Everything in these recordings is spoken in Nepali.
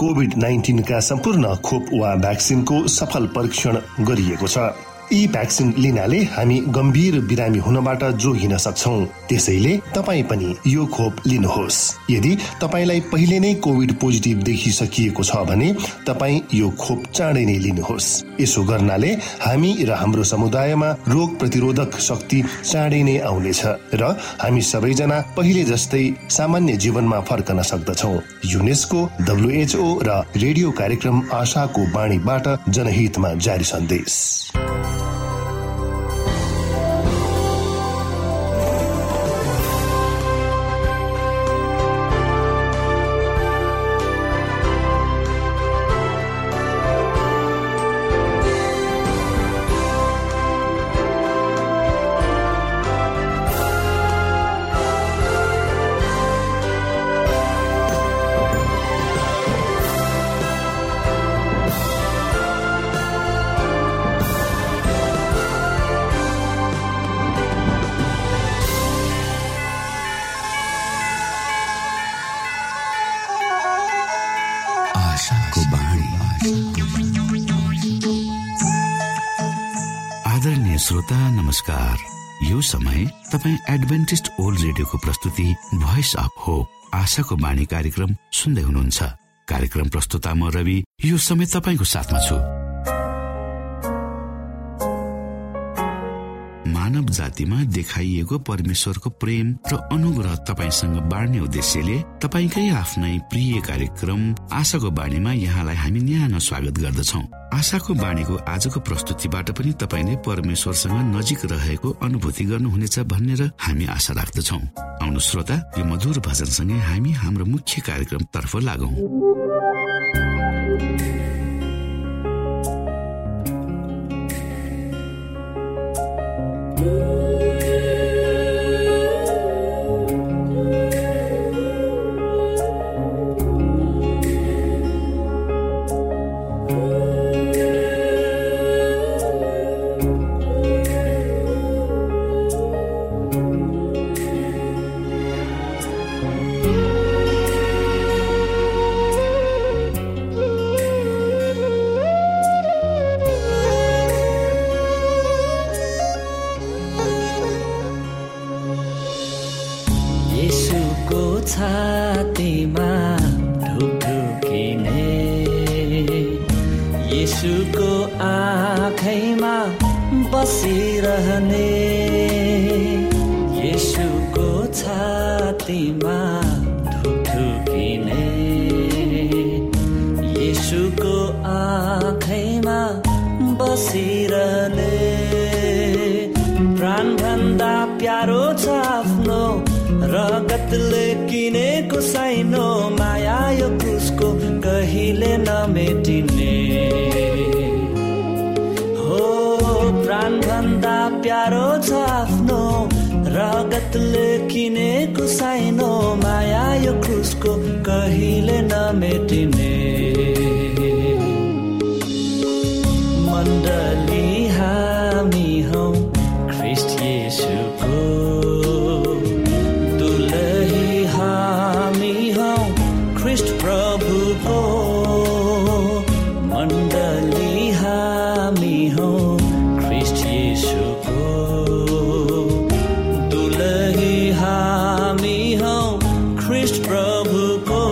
कोभिड-19 का सम्पूर्ण खोप वा भ्याक्सिनको सफल परीक्षण गरिएको छ। यी भ्याक्सिन लिनाले हामी गम्भीर बिरामी हुनबाट जोगिन सक्छौं। त्यसैले तपाईँ पनि यो खोप लिनुहोस्। यदि तपाईलाई पहिले नै कोभिड पोजिटिभ देखिसकिएको छ भने तपाईँ यो खोप चाँडै नै लिनुहोस्। यसो गर्नाले हामी र हाम्रो समुदायमा रोग प्रतिरोधक शक्ति चाँडै नै आउनेछ र हामी सबैजना पहिले जस्तै सामान्य जीवनमा फर्कन सक्दछौं। युनेस्को, WHO र रेडियो कार्यक्रम आशाको बाणीबाट जनहितमा जारी सन्देश। आदरणीय श्रोता नमस्कार। यो समय तपाईँ एडभेन्टिस्ट ओल्ड रेडियोको प्रस्तुति भोइस अफ होप आशाको बाणी कार्यक्रम सुन्दै हुनुहुन्छ। कार्यक्रम प्रस्तुता म रवि यो समय तपाईको साथमा छु। मानव जातिमा देखाइएको परमेश्वरको प्रेम र अनुग्रह तपाईसँग बाँड्ने उद्देश्यले तपाईकै आफ्नै प्रिय कार्यक्रम आशाको बाणीमा यहाँलाई हामी न्यानो स्वागत गर्दछौं। आशाको बाणीको आजको प्रस्तुतिबाट पनि तपाईले परमेश्वरसँग नजिक रहेको अनुभूति गर्नुहुनेछ भनेर हामी आशा राख्दछौं। आउनु श्रोता, यो मधुर भजनसँगै हामी हाम्रो मुख्य कार्यक्रम तर्फ लागौं। छातीमा ढुकढुकिने येशूको आँखैमा बसिरहने, येशूको छातीमा ढुकढुकिने येशूको आँखैमा बसिरहने। प्राणभन्दा प्यारो छ आफ्नो रगतले किनेको साइनो माया, यो क्रुसको कहिले नमेटिने हो। प्राणभन्दा प्यारो छ आफ्नो रगतले किनेको साइनो माया, यो क्रुसको कहिले नमेटिने। मण्डली हामी हौ ख्रीष्ट येशूको, प्रभुको मण्डली हामी हौ ख्रीष्ट येशूको, दुलही हामी हौ ख्रीष्ट प्रभुको।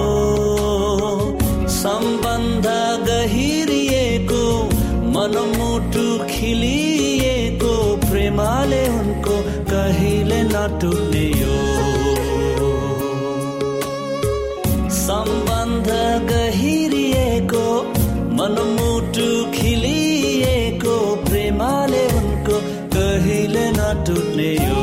सम्बन्ध गहिरिएको मनमुटु खिलिएको प्रेमले उनको कहिले नटुट्ने यो। सम्बन्ध गहिरिएको मनमुटु खिलिएको प्रेमले उनको कहिले नटुट्ने यो।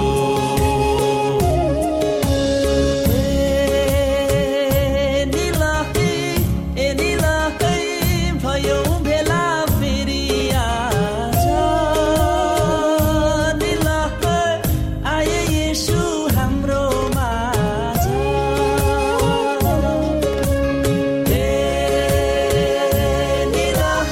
Nila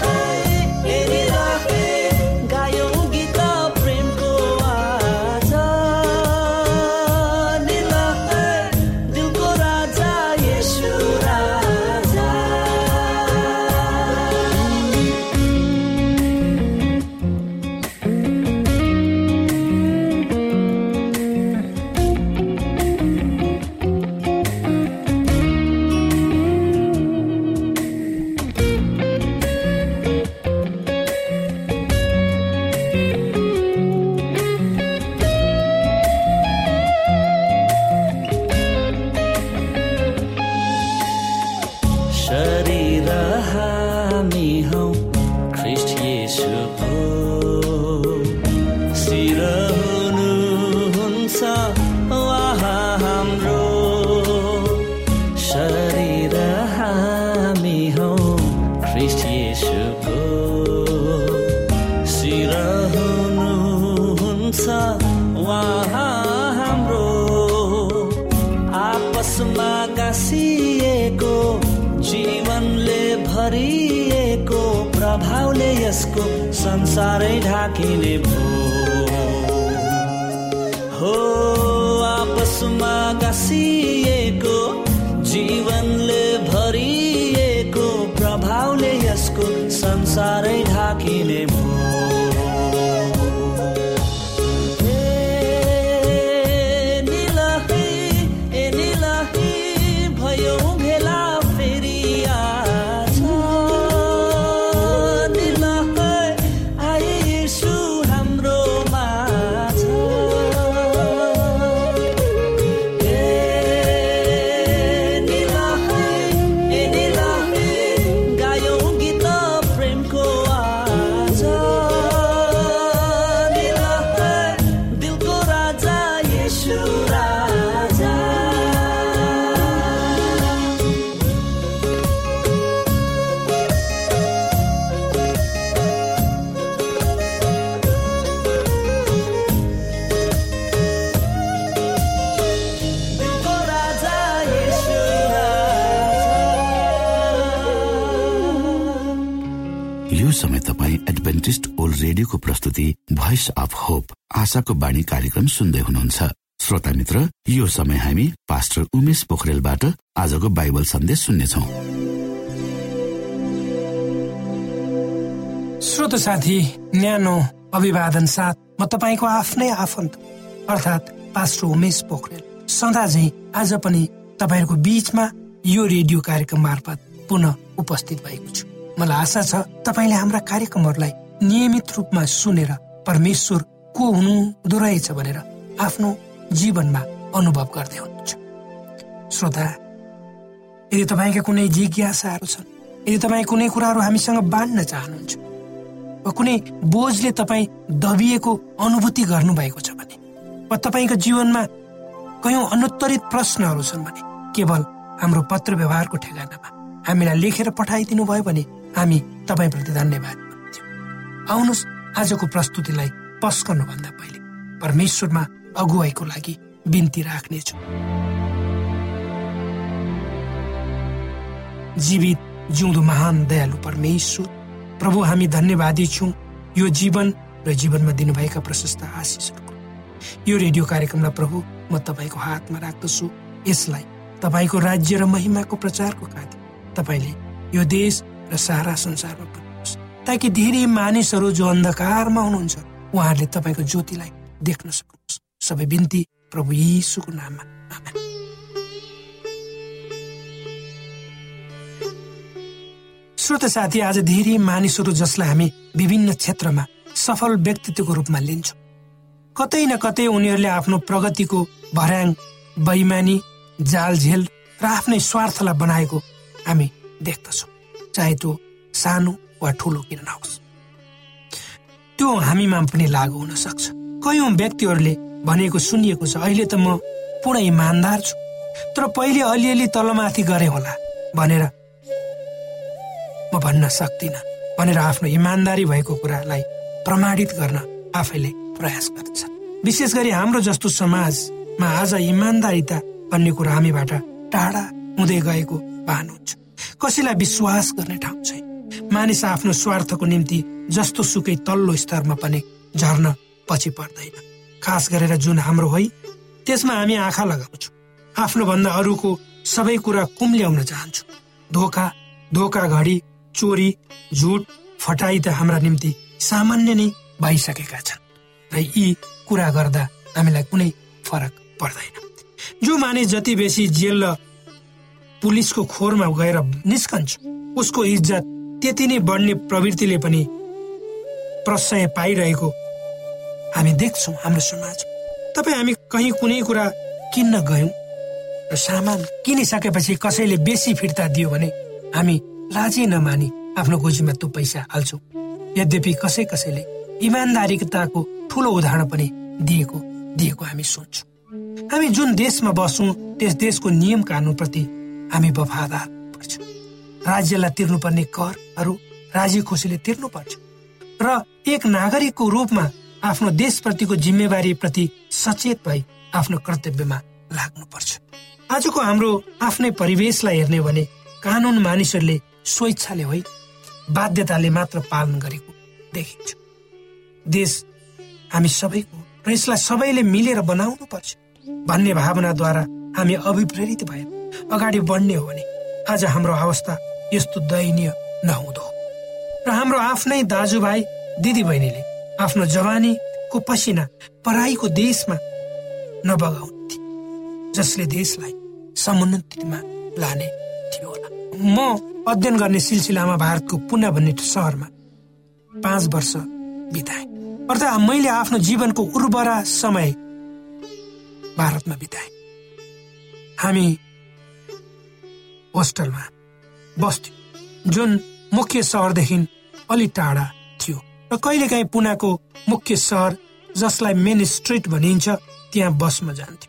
शरीर हामी हौ ख्रीष्ट येशूको, शिर हुनुहुन्छ उहाँ हाम्रो। शरीर हामी हौ ख्रीष्ट येशूको, शिर हुनुहुन्छ उहाँ हाम्रो। आपसमा गाँसिएको जीवनले भरिएको प्रभावले यसको संसारै ढाकिने भो। हो आपसमा गाँसिएको जीवनले भरिएको प्रभावले यसको संसारै ढाकिने भो। समय तपाईँ एडभेन्टिस्ट ओल्ड रेडियोको प्रस्तुति भोइस अफ होप आशाको बाणी कार्यक्रम सुन्दै हुनुहुन्छ। श्रोता मित्र, यो समय हामी पास्टर उमेश पोखरेलबाट आजको बाइबल सन्देश सुन्नेछौँ। श्रोता साथी, न्यानो अभिवादन साथ म तपाईको आफ्नै आफन्त अर्थात् पास्टर उमेश पोखरेल सदा झैं आज पनि तपाईहरुको बीचमा यो रेडियो कार्यक्रम मार्फत पुनः उपस्थित भएको छु। मलाई आशा छ तपाईले हाम्रा कार्यक्रमहरूलाई नियमित रूपमा सुनेर परमेश्वर को हुनुहुँदो रहेछ भनेर आफ्नो जीवनमा अनुभव गर्दै हुनुहुन्छ। श्रोता, यदि तपाईका कुनै जिज्ञासाहरू छन्, यदि तपाई कुनै कुराहरू हामीसँग बाँड्न चाहनुहुन्छ वा कुनै बोझले तपाई दबिएको अनुभूति गर्नुभएको छ भने वा तपाईको जीवनमा कयौं अनुत्तरित प्रश्नहरू छन् भने केवल हाम्रो पत्र व्यवहारको ठेगानामा हामीलाई लेखेर पठाइदिनु भयो भने हामी तपाईप्रति धन्यवाद दिन्छौँ। आउनुहोस् आजको प्रस्तुतिलाई पस्कनुभन्दा पहिले परमेश्वरमा अगुवाईको लागि बिन्ती राख्नेछु। जीवित जिउँदो महान दयालु परमेश्वर प्रभु, हामी धन्यवादी छौँ यो जीवन र जीवनमा दिनुभएका प्रशस्त आशिषहरूको। यो रेडियो कार्यक्रमलाई प्रभु म तपाईको हातमा राख्दछु। यसलाई तपाईको राज्य र महिमाको प्रचारको खातिर तपाईले यो देश र सारा संसारमा पुर्याउनुहोस्, ताकि धेरै मानिसहरू जो अन्धकारमा हुनुहुन्छ उहाँहरूले तपाईको ज्योतिलाई देख्न सक्नुहोस्। सबै बिन्ती प्रभु येशूको नाममा, आमेन। श्रोता साथी, आज धेरै मानिसहरू जसलाई हामी विभिन्न क्षेत्रमा सफल व्यक्तित्वको रूपमा लिन्छौँ, कतै न कतै उनीहरूले आफ्नो प्रगतिको भर्याङ बेइमानी, जालझेल र आफ्नै स्वार्थलाई बनाएको हामी देख्दछौँ, चाहे त्यो सानो वा ठुलो किन नहोस्। त्यो हामीमा पनि लागू हुन सक्छ। कयौं व्यक्तिहरूले भनेको सुनिएको छ, अहिले त म पूर्ण इमान्दार छु, तर पहिले अलिअलि तलमाथि गरे होला भनेर म भन्न सक्दिनँ भनेर आफ्नो इमान्दारी भएको कुरालाई प्रमाणित गर्न आफैले प्रयास गर्दछ। विशेष गरी हाम्रो जस्तो समाजमा आज इमान्दारिता भन्ने कुरा हामीबाट टाढा हुँदै गएको भान हुन्छ। कसैलाई विश्वास गर्ने ठाउँ छैन। मानिस आफ्नो स्वार्थको निम्ति जस्तो सुकै तल्लो स्तरमा पनि झर्न पछि पर्दैन। खास गरेर जुन हाम्रो है त्यसमा हामी आँखा लगाउँछौँ। आफ्नो भन्दा अरूको सबै कुरा कुम्ल्याउन चाहन्छौँ। धोखाधडी, चोरी, झुट, फटाई त हाम्रा निम्ति सामान्य नै भइसकेका छन् र यी कुरा गर्दा हामीलाई कुनै फरक पर्दैन। जो मानिस जति बेसी जेल र पुलिसको खोरमा गएर निस्कन्छ उसको इज्जत त्यति नै बढ्ने प्रवृत्तिले पनि प्रशय पाइरहेको हामी देख्छौँ हाम्रो समाजमा। तपाईँ हामी कहीँ कुनै कुरा किन्न गयौँ र सामान किनिसकेपछि कसैले बेसी फिर्ता दियो भने हामी लाजै नमानी आफ्नो गोजीमा त्यो पैसा हाल्छौँ। यद्यपि कसैले इमान्दारिताको ठूलो उदाहरण पनि दिएको हामी सुन्छौँ। हामी जुन देशमा बस्छौँ त्यस देशको नियम कानुनप्रति हामी वफादार पर्छ। राज्यलाई तिर्नुपर्ने करहरू राजी खुसीले तिर्नुपर्छ र एक नागरिकको रूपमा आफ्नो देशप्रतिको जिम्मेवारी प्रति सचेत भई आफ्नो कर्तव्यमा लाग्नुपर्छ। आजको हाम्रो आफ्नै परिवेशलाई हेर्ने भने कानुन मानिसहरूले स्वेच्छाले होइन बाध्यताले मात्र पालन गरेको देखिन्छ। देश हामी सबैको र यसलाई सबैले मिलेर बनाउनु पर्छ भन्ने भावनाद्वारा हामी अभिप्रेरित भएर अगाडि बढ्ने हो भने आज हाम्रो अवस्था यस्तो दयनीय नहुँदो हो। र हाम्रो आफ्नै दाजुभाइ दिदीबहिनीले आफ्नो जवानीको पसिना पराईको देशमा नबगाउने थिए, जसले देशलाई समुन्नतिमा लाने थियो होला। म अध्ययन गर्ने सिलसिलामा भारतको पुणे भन्ने सहरमा 5 वर्ष बिताएँ। अर्थात् मैले आफ्नो जीवनको उर्वरा समय भारतमा बिताएँ। हामी होस्टलमा बस्थ्यौँ जुन मुख्य सहरदेखि अलि टाढा थियो र कहिलेकाहीँ पुनाको मुख्य सहर जसलाई मेन स्ट्रिट भनिन्छ त्यहाँ बसमा जान्थ्यौँ।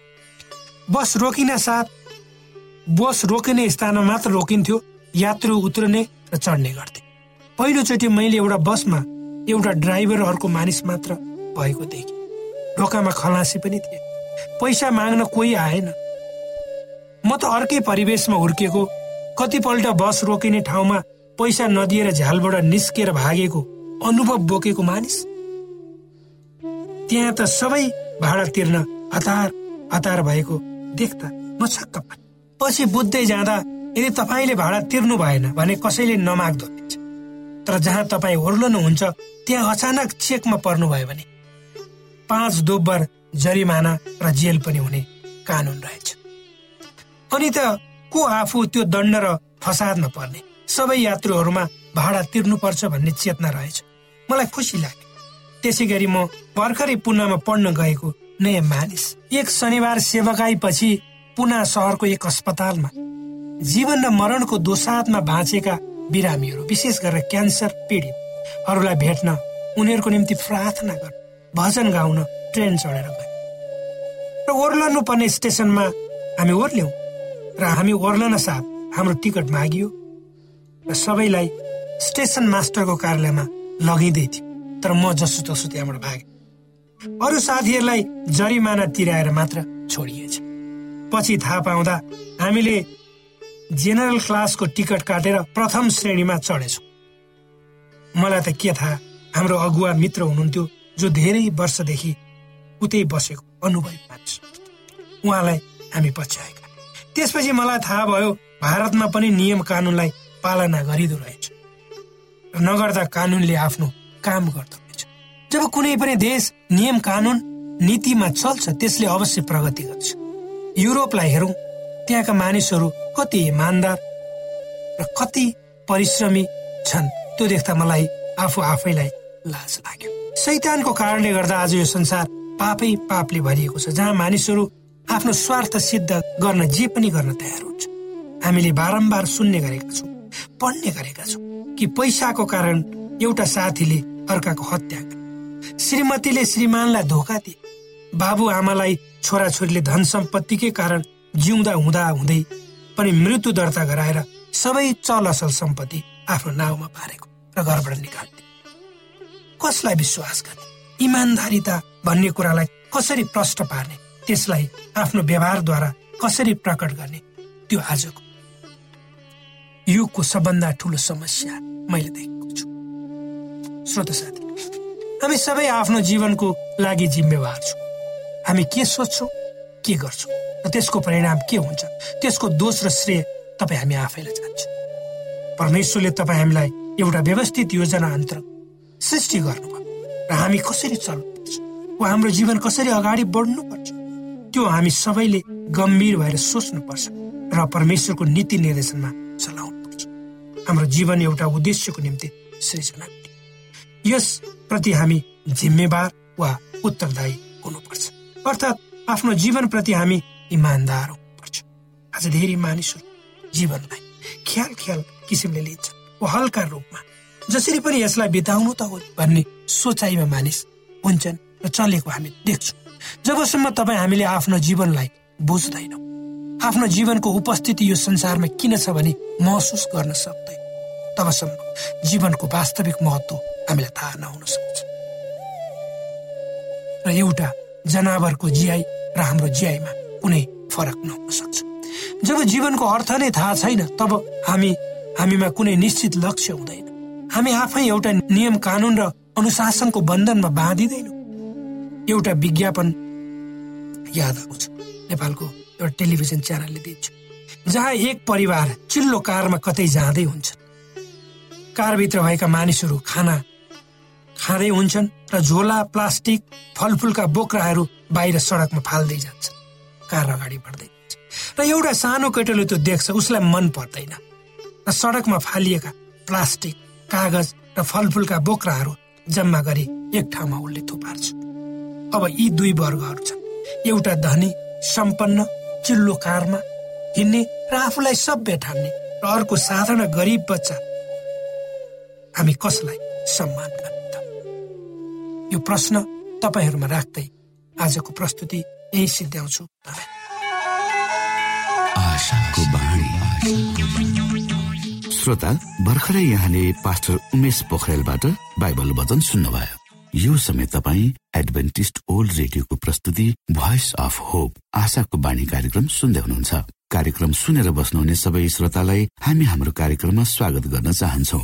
बस रोकिन साथ बस रोकिने स्थानमा मात्र रोकिन्थ्यो, यात्रु उत्रने र चढ्ने गर्थे। पहिलोचोटि मैले एउटा बसमा एउटा ड्राइभर अर्को मानिस मात्र भएको देखेँ। ढोकामा खलासी पनि थिए, पैसा माग्न कोही आएन। म त अर्कै परिवेशमा हुर्किएको, कतिपल्ट बस रोकिने ठाउँमा पैसा नदिएर झ्यालबाट निस्केर भागेको अनुभव बोकेको मानिस। त्यहाँ त सबै भाडा तिर्न हतार भएको देख्दा म छक्क पाएँ। पछि बुझ्दै जाँदा यदि तपाईँले भाडा तिर्नु भएन भने कसैले नमाग्दो रहेछ, तर जहाँ तपाईँ ओर्लनुहुन्छ त्यहाँ अचानक चेकमा पर्नुभयो भने 5 दोब्बर जरिमाना र जेल पनि हुने कानुन रहेछ। अनि त को आफू त्यो दण्ड र फसादमा पर्ने, सबै यात्रुहरूमा भाडा तिर्नुपर्छ भन्ने चेतना रहेछ। मलाई खुसी लाग्यो। त्यसै गरी म भर्खरै पुनामा पढ्न गएको नयाँ मानिस एक शनिबार सेवाकाई पछि पुना सहरको एक अस्पतालमा जीवन र मरणको दोसाँधमा बाँचेका बिरामीहरू, विशेष गरेर क्यान्सर पीडितहरूलाई भेट्न, उनीहरूको निम्ति प्रार्थना गर्न, भजन गाउन ट्रेन चढेर गए र ओर्लनु पर्ने स्टेसनमा हामी ओर्ल्यौं र हामी ओर्लन साथ हाम्रो टिकट मागियो र सबैलाई स्टेसन मास्टरको कार्यालयमा लगिँदै थियो। तर म जसो तसो त्यहाँबाट भागेँ। अरू साथीहरूलाई जरिमाना तिराएर मात्र छोडिएछ। पछि थाहा पाउँदा हामीले जेनरल क्लासको टिकट काटेर प्रथम श्रेणीमा चढेछौँ। मलाई त के थाहा, हाम्रो अगुवा मित्र हुनुहुन्थ्यो जो धेरै वर्षदेखि उतै बसेको अनुभवी मानिस, उहाँलाई हामी पछ्याएका। त्यसपछि मलाई थाहा भयो भारतमा पनि नियम कानुनलाई पालना गरिदो रहेछ र नगर्दा कानुनले आफ्नो काम गर्दो रहेछ। जब कुनै पनि देश नियम कानुन नीतिमा चल्छ त्यसले अवश्य प्रगति गर्छ। युरोपलाई हेरौँ, त्यहाँका मानिसहरू कति इमान्दार र कति परिश्रमी छन्, त्यो देख्दा मलाई आफैलाई लाज लाग्यो। शैतानको कारणले गर्दा आज यो संसार पापले भरिएको छ, जहाँ मानिसहरू आफ्नो स्वार्थ सिद्ध गर्न जे पनि गर्न तयार हुन्छ। हामीले बारम्बार सुन्ने गरेका छौँ, पढ्ने गरेका छौँ कि पैसाको कारण एउटा साथीले अर्काको हत्या गरे, श्रीमतीले श्रीमानलाई धोका दिए, बाबुआमालाई छोराछोरीले धन सम्पत्तिकै कारण जिउँदा हुँदै पनि मृत्यु दर्ता गराएर सबै चल असल सम्पत्ति आफ्नो नाउँमा पारेको र घरबाट निकाल्ने। कसलाई विश्वास गर्ने, इमान्दारिता भन्ने कुरालाई कसरी प्रष्ट पार्ने, त्यसलाई आफ्नो व्यवहारद्वारा कसरी प्रकट गर्ने, त्यो आजको युगको सबभन्दा ठूलो समस्या मैले देखेको छु। श्रोता साथी, हामी सबै आफ्नो जीवनको लागि जिम्मेवार छौँ। हामी के सोच्छौँ, के गर्छौँ र त्यसको परिणाम के हुन्छ, त्यसको दोष र श्रेय तपाईँ हामी आफैलाई जान्छ। परमेश्वरले तपाईँ हामीलाई एउटा व्यवस्थित योजना अन्तर्गत सृष्टि गर्नुभयो र हामी कसरी चल्नुपर्छ वा हाम्रो जीवन कसरी अगाडि बढ्नुपर्छ त्यो हामी सबैले गम्भीर भएर सोच्नुपर्छ र परमेश्वरको नीति निर्देशनमा चलाउनुपर्छ। हाम्रो जीवन एउटा उद्देश्यको निम्ति सृजना गरियो, यस प्रति हामी जिम्मेवार वा उत्तरदायी हुनुपर्छ। अर्थात् आफ्नो जीवन प्रति हामी इमान्दार हुनुपर्छ। आज धेरै मानिसहरू जीवनलाई ख्याल किसिमले लिन्छ, वा हल्का रूपमा। जसरी पनि यसलाई बिताउनु त हो भन्ने सोचाइमा मानिस हुन्छन् र चलेको हामी देख्छौँ। जबसम्म तपाईँ हामीले आफ्नो जीवनलाई बुझ्दैनौँ, आफ्नो जीवनको उपस्थिति यो संसारमा किन छ भनी महसुस गर्न सक्दैन, तबसम्म जीवनको वास्तविक महत्त्व हामीलाई थाहा नहुन सक्छ। र एउटा जनावरको जियाइ र हाम्रो जियाइमा कुनै फरक नहुन सक्छ। जब जीवनको अर्थ नै थाहा छैन, तब हामीमा कुनै निश्चित लक्ष्य हुँदैन। हामी आफै एउटा नियम कानुन र अनुशासनको बन्धनमा बाँधिँदैनौँ। एउटा विज्ञापन याद आउँछ, नेपालको एउटा टेलिभिजन च्यानलले दिन्छ, जहाँ एक परिवार चिल्लो कारमा कतै जाँदै हुन्छन्। कारभित्र भएका मानिसहरू खाना खाँदै हुन्छन् र झोला, प्लास्टिक, फलफुलका बोक्राहरू बाहिर सडकमा फाल्दै जान्छन्। कार अगाडि बढ्दै जान्छ र एउटा सानो केटोले त्यो देख्छ, उसलाई मन पर्दैन र सडकमा फालिएका प्लास्टिक, कागज र फलफुलका बोक्राहरू जम्मा गरी एक ठाउँमा उसले थुपार्छ। अब यी दुई वर्गहरू छन्, एउटा धनी सम्पन्न चिल्लो कारमा हिँड्ने र आफूलाई सभ्य ठान्ने, र अर्को साधारण गरिब बच्चा। हामी कसलाई सम्मान गर्ने त? यो प्रश्न तपाईहरूमा राख्दै आजको प्रस्तुति यही सिद्ध्याउँछु। श्रोता, भर्खरै यहाँले पास्टर उमेश पोखरेलबाट बाइबल वचन सुन्नुभयो। यो समय तपाईँ एडभेन्टिस्ट ओल्ड रेडियोको प्रस्तुति भोइस अफ होप, आशाको बाणी कार्यक्रम सुन्दै हुनुहुन्छ। कार्यक्रम सुनेर बस्नुहुने सबै श्रोतालाई हामी हाम्रो कार्यक्रममा स्वागत गर्न चाहन्छौँ।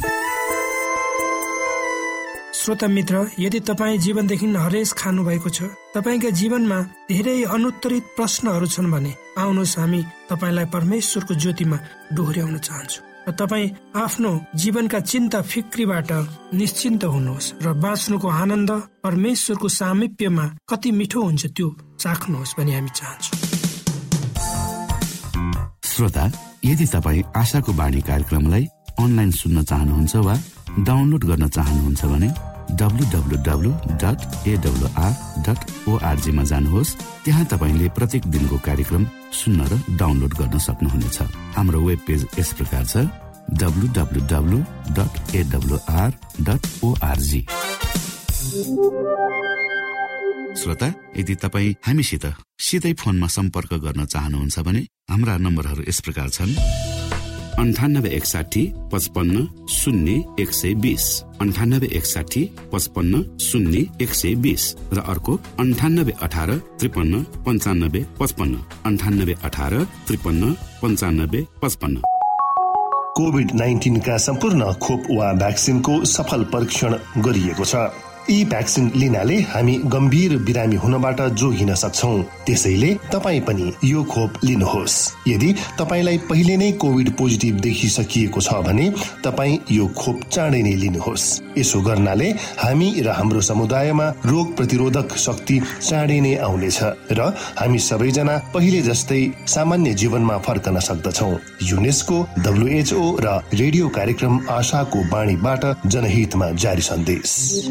श्रोता मित्र, यदि तपाईँ जीवनदेखि हरेस खानु भएको छ, तपाईँका जीवनमा धेरै अनुत्तरित प्रश्नहरू छन् भने आउनुहोस्, हामी तपाईँलाई परमेश्वरको ज्योतिमा डोहोर्याउन चाहन्छौँ र तपाईँ आफ्नो जीवनका चिन्ता फिक्रीबाट निश्चिन्त हुनुहोस् र बाँच्नुको आनन्द परमेश्वरको सामिप्यमा कति मिठो हुन्छ त्यो चाख्नुहोस् भनी हामी चाहन्छौँ। श्रोता, यदि तपाईँ आशाको बाणी कार्यक्रमलाई अनलाइन सुन्न चाहनुहुन्छ वा डाउनलोड गर्न चाहनुहुन्छ भने www.awr.org मा जानुहोस्। त्यहाँ तपाईले प्रत्येक दिनको कार्यक्रम सुन्न र डाउनलोड गर्न सक्नुहुनेछ। हाम्रो वेब पेज यस प्रकार छ www.awr.org। श्रोता, यदि तपाईँ हामीसित सिधै फोनमा सम्पर्क गर्न चाहनुहुन्छ भने हाम्रा नम्बरहरू यस प्रकार छन्: 9861 55 0 120, 9861 55 0 120 र अर्को 9818 53 95 55, 9818 53 95 55। कोभिड-19 का सम्पूर्ण खोप वा भ्याक्सिनको सफल परीक्षण गरिएको छ। यी भ्याक्सिन लिनाले हामी गम्भीर बिरामी हुनबाट जोगिन सक्छौं। त्यसैले तपाईँ पनि यो खोप लिनुहोस्। यदि तपाईलाई पहिले नै कोभिड पोजिटिभ देखिसकिएको छ भने तपाईँ यो खोप चाँडै नै लिनुहोस्। यसो गर्नाले हामी र हाम्रो समुदायमा रोग प्रतिरोधक शक्ति चाँडै नै आउनेछ र हामी सबैजना पहिले जस्तै सामान्य जीवनमा फर्कन सक्दछौं। युनेस्को, WHO र रेडियो कार्यक्रम आशाको बाणीबाट जनहितमा जारी सन्देश।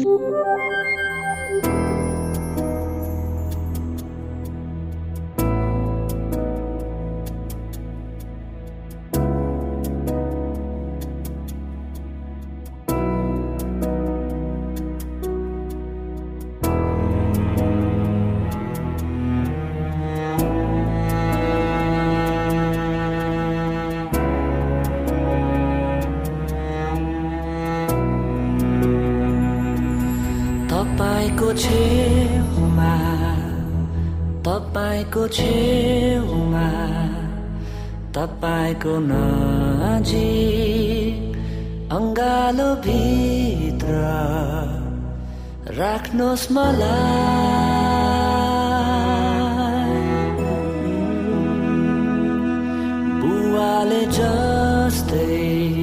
तपाईको नजिक अंगालो भित्र राख्नुहोस् मलाई। बुवाले जस्तै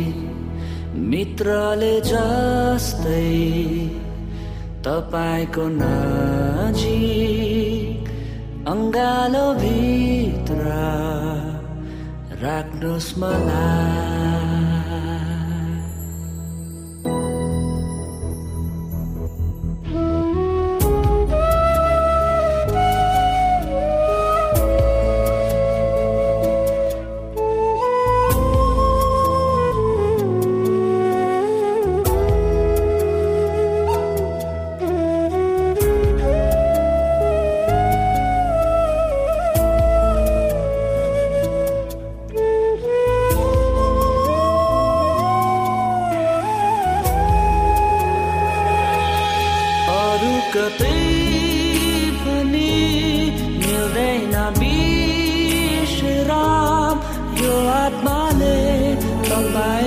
मित्रले जस्तै तपाईको नजिक अंगालो भित्र राख्नुहोस् मलाई।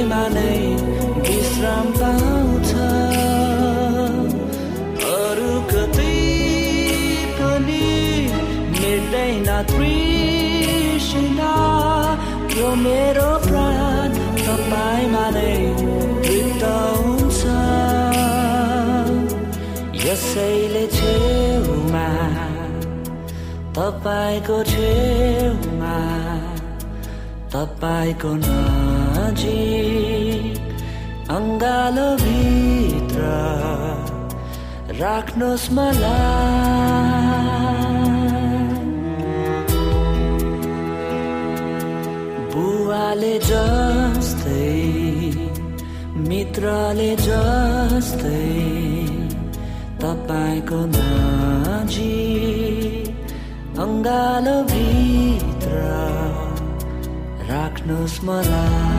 तपाईँमा नै विश्राम पाउँछ। अरू कतै पनि मिट्दैन तृष्णा, यो मेरो प्राण तपाईँमा नै तृप्त हुन्छ। यसैले छेउमा, तपाईँको छेउमा, तपाईँको नजिक अङ्गालो भित्र राख्नुहोस् मलाई। बुवाले जस्तै मित्रले जस्तै तपाईँको नजिक अङ्गालो भित्र राख्नुहोस् मलाई।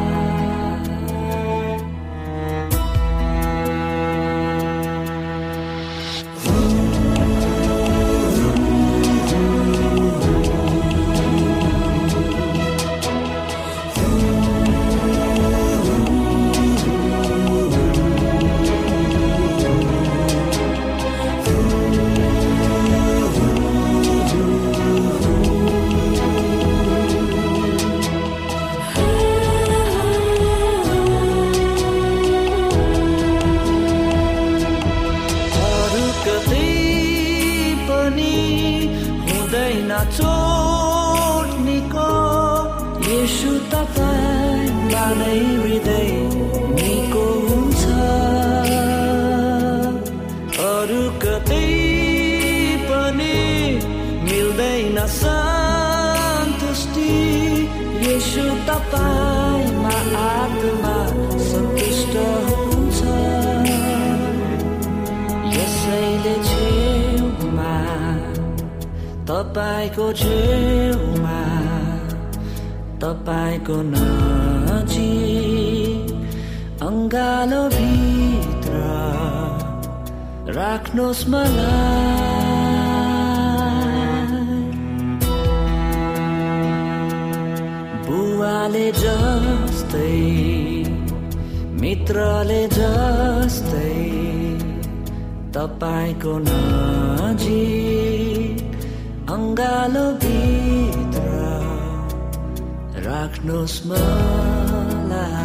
चोट्नेको येशू तपाईँमा नै हृदय निको हुन्छ। अरू कतै पनि मिल्दैन सन्तुष्टि, येशू तपाईँमा आत्मा सन्तुष्ट हुन्छ। यसैले छेउमा, तपाईँको छेउमा, तपाईँको नजिक अङ्गालो भित्र राख्नुहोस् मलाई। बुवाले जस्तै मित्रले जस्तै तपाईँको नजिक अङ्गालो भित्र राख्नुहोस् मलाई।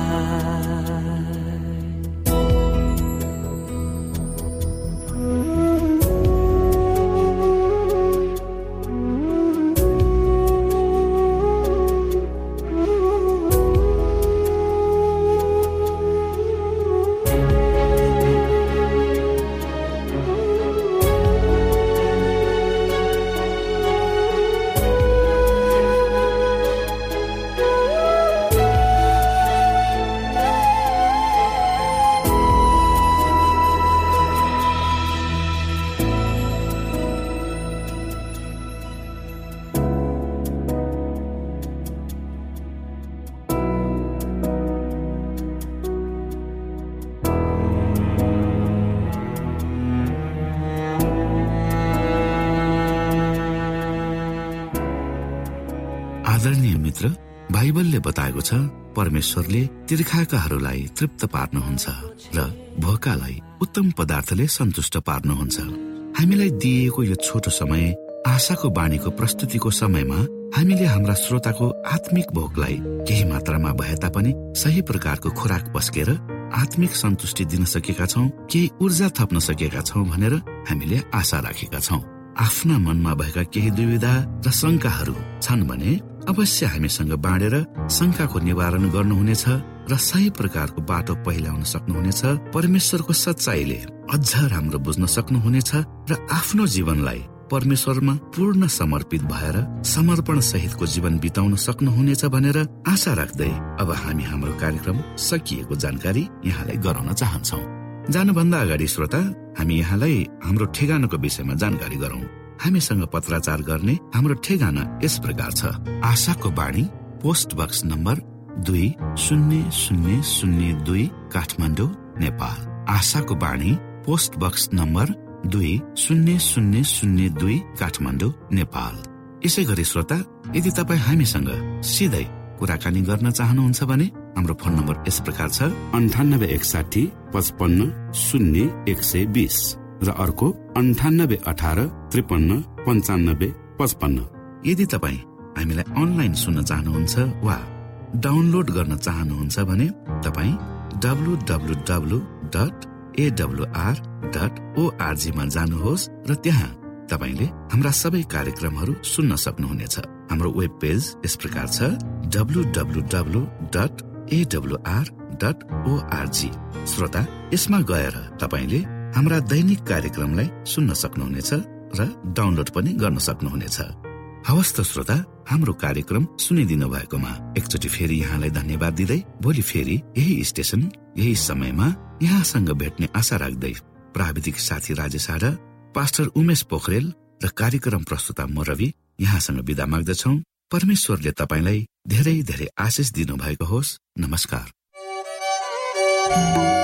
आदरणीय मित्र, बाइबलले बताएको छ परमेश्वरले तिर्खाकाहरूलाई तृप्त पार्नुहुन्छ र भोकालाई उत्तम पदार्थले सन्तुष्ट पार्नुहुन्छ। हामीलाई दिइएको यो छोटो समय आशाको बाणीको प्रस्तुतिको समयमा हामीले हाम्रा श्रोताको आत्मिक भोकलाई केही मात्रामा भए तापनि सही प्रकारको खुराक पस्केर आत्मिक सन्तुष्टि दिन सकेका छौं, केही ऊर्जा थप्न सकेका छौं भनेर हामीले आशा राखेका छौं। आफ्ना मनमा भएका केही दुविधा र शंकाहरू छन् भने अवश्य हामीसँग बाँडेर शंकाको निवारण गर्नुहुनेछ र सही प्रकारको बाटो पहिल्याउन सक्नुहुनेछ। परमेश्वरको सच्चाईले अझ राम्रो बुझ्न सक्नुहुनेछ र आफ्नो जीवनलाई परमेश्वरमा पूर्ण समर्पित भएर समर्पण सहितको जीवन बिताउन सक्नुहुनेछ भनेर आशा राख्दै अब हामी हाम्रो कार्यक्रम सकिएको जानकारी यहाँलाई गराउन चाहन्छौं। जानुभन्दा अगाडि श्रोता, हामी यहाँलाई हाम्रो ठेगानाको विषयमा जानकारी गरौं। हामीसँग पत्राचार गर्ने हाम्रो ठेगाना यस प्रकार छ। आशाको बाणी, post box number 200002 Kathmandu, Nepal. आशाको बाणी, post box number 200002 Kathmandu, Nepal. यसै गरी श्रोता, यदि तपाईँ हामीसँग सिधै कुराकानी गर्न चाहनुहुन्छ भने हाम्रो फोन नम्बर यस प्रकार छ 9861 55 0 120 र अर्को 9818 53 95 55। यदि तपाईँ हामीलाई अनलाइन सुन्न चाहनुहुन्छ वा डाउनलोड गर्न चाहनुहुन्छ भने तपाईँ www.awr.org मा जानुहोस् र त्यहाँ तपाईले हाम्रा सबै कार्यक्रमहरू सुन्न सक्नुहुनेछ। हाम्रो वेब पेज यस प्रकार छ www.awr.org। श्रोता, यसमा गएर तपाईले हाम्रा दैनिक कार्यक्रमलाई सुन्न सक्नुहुनेछ र डाउनलोड पनि गर्न सक्नुहुनेछ। हवस् त श्रोता, हाम्रो कार्यक्रम सुनिदिनु भएकोमा एकचोटि फेरि यहाँलाई धन्यवाद दिँदै भोलि फेरि यही स्टेशन यही समयमा यहाँसँग भेट्ने आशा राख्दै प्राविधिक साथी राजेश आडा, पास्टर उमेश पोखरेल र कार्यक्रम प्रस्तुता म रवि यहाँसँग बिदा माग्दछौं। परमेश्वरले तपाईलाई धेरै धेरै आशिष दिनु भएको होस्। नमस्कार।